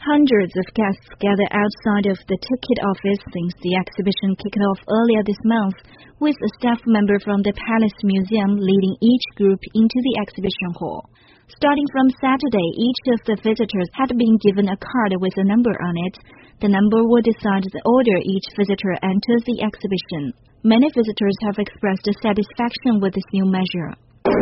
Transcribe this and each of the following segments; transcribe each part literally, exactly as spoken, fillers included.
Hundreds of guests gather outside of the ticket office since the exhibition kicked off earlier this month, with a staff member from the Palace Museum leading each group into the exhibition hall. Starting from Saturday, each of the visitors had been given a card with a number on it. The number will decide the order each visitor enters the exhibition. Many visitors have expressed satisfaction with this new measure.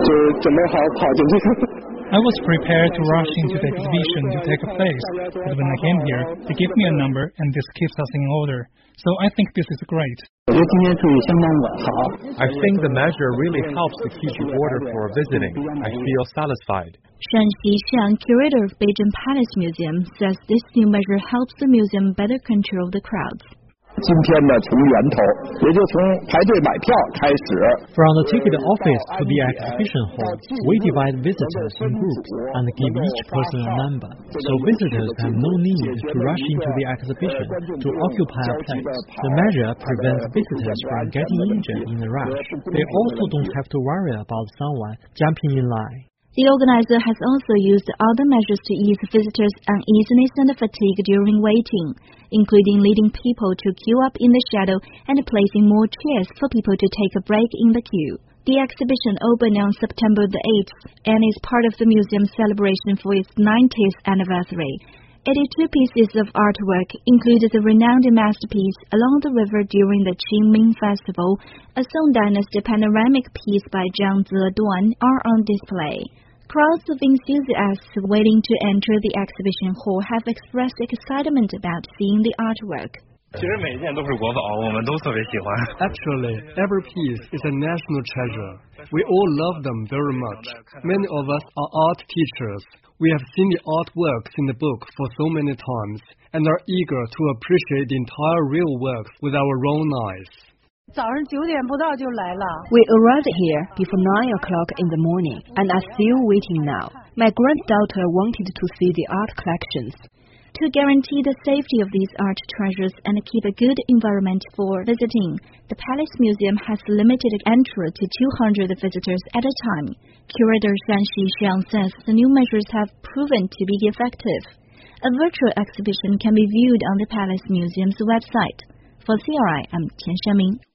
I was prepared to rush into the exhibition to take a place, but when I came here, they gave me a number and this keeps us in order. So I think this is great. I think the measure really helps to keep the order for visiting. I feel satisfied. Shan Xishan, curator of Beijing Palace Museum, says this new measure helps the museum better control the crowds. From the ticket office to the exhibition hall, we divide visitors in groups and give each person a number, so visitors have no need to rush into the exhibition to occupy a place. The measure prevents visitors from getting injured in the rush. They also don't have to worry about someone jumping in line. The organizer has also used other measures to ease visitors' uneasiness and fatigue during waiting, including leading people to queue up in the shadow and placing more chairs for people to take a break in the queue. The exhibition opened on September the eighth and is part of the museum's celebration for its ninetieth anniversary. eighty-two pieces of artwork, including the renowned masterpiece Along the River during the Qingming Festival, a Song Dynasty panoramic piece by Zhang Zeduan, are on display. Crowds of enthusiasts waiting to enter the exhibition hall have expressed excitement about seeing the artwork. Actually, every piece is a national treasure. We all love them very much. Many of us are art teachers. We have seen the artworks in the book for so many times and are eager to appreciate the entire real works with our own eyes. We arrived here before nine o'clock in the morning and are still waiting now. My granddaughter wanted to see the art collections. To guarantee the safety of these art treasures and keep a good environment for visiting, the Palace Museum has limited entry to two hundred visitors at a time. Curator Shan Xishan says the new measures have proven to be effective. A virtual exhibition can be viewed on the Palace Museum's website. For C R I, I'm Tian Shenming.